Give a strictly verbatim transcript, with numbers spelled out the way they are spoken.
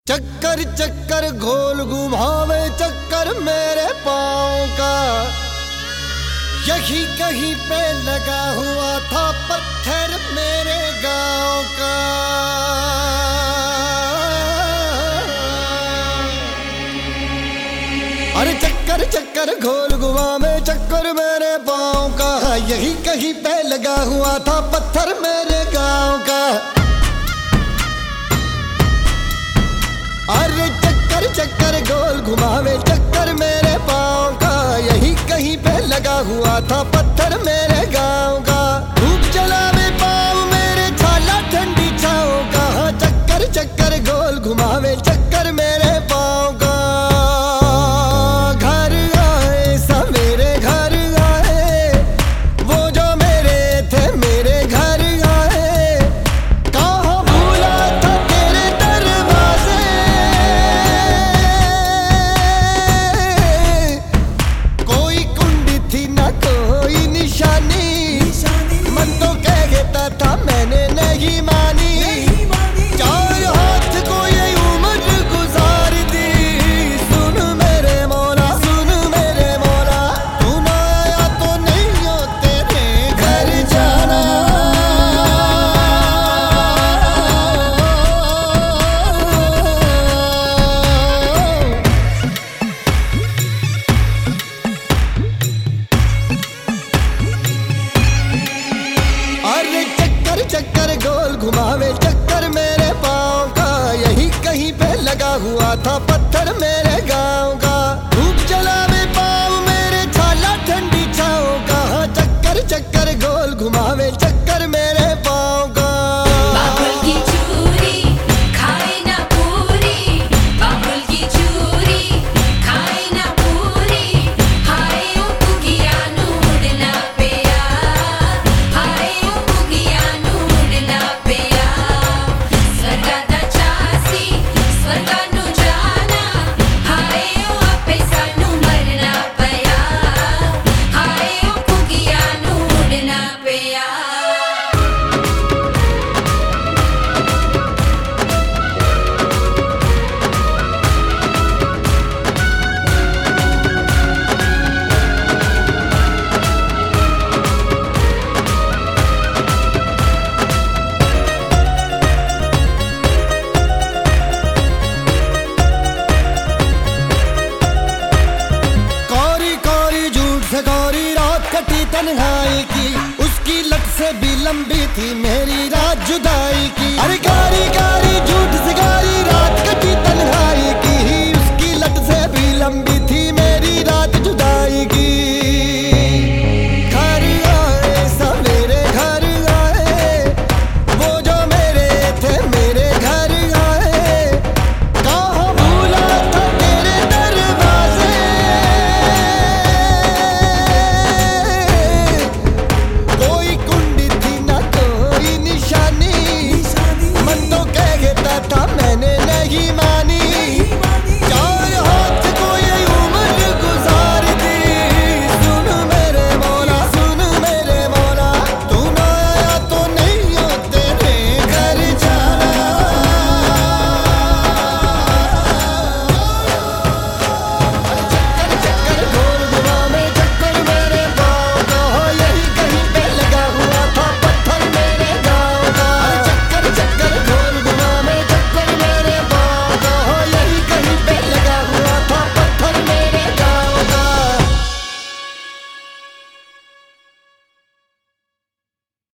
चक्कर चक्कर घोल घुमावे चक्कर मेरे पाँव का, यही कहीं पे लगा हुआ था पत्थर मेरे गांव का। अरे चक्कर चक्कर घोल घुमावे चक्कर मेरे पाँव का, यही कहीं पे लगा हुआ था पत्थर मेरे गांव का। अरे चक्कर चक्कर गोल घुमावे चक्कर मेरे पाँव का, यही कहीं पे लगा हुआ था पत्थर मेरे गांव का। धूप जलावे पाँव मेरे छाला ठंडी छाँव का, चक्कर चक्कर गोल घुमावे चक्कर मेरे पाँव का। घर आए सवेरे घर आए, वो जो मेरे थे मेरे घर आए, कहाँ भूला था तेरे दरवाजे। कोई कुंडी थी ना कोई निशानी, मन तो कह देता था मैंने नहीं मानी। चार हाथ को ये उम्र गुजार दी, सुन मेरे मौला सुन मेरे मौला, तू ना आया तो नहीं हो तेरे घर जाना। अरे चक्कर चक्कर गोल घुमावे चक्कर मेरे पाँव का, यही कहीं पे लगा हुआ था पत्थर मेरे गांव का। धूप जलावे पाँव मेरे छाला ठंडी छाँव का, चक्कर चक्कर गोल घुमावे चक्कर मेरे पाँव का। बाबुल की चूरी खाए ना पूरी, बाबुल की चूरी खाए ना पूरी, हाय ओ कुगिया नूडना पिया, हाय ओ कुगिया नूडना पिया। स्वर्गादा चासी स्वर्गा नु जाना, हाय ओ आपे सानू मरना पिया, हाय ओ कुगिया नूडना पिया। कौरी कौरी झूठ से कौरी रात कटी तन्हाई की, उसकी लट से भी लंबी थी मेरी रात जुदाई की। अरे कारी कारी झूठ से कारी रात कटी तन्हाई की, उसकी लट से भी लंबी थी मेरी रात जुदाई की। घर आए सवेरे घर आए, वो जो मेरे थे मेरे घर आए, कहाँ भूला था तेरे दरवाजे। कोई कुंडी थी ना कोई निशानी, मन तो कह देता था मैंने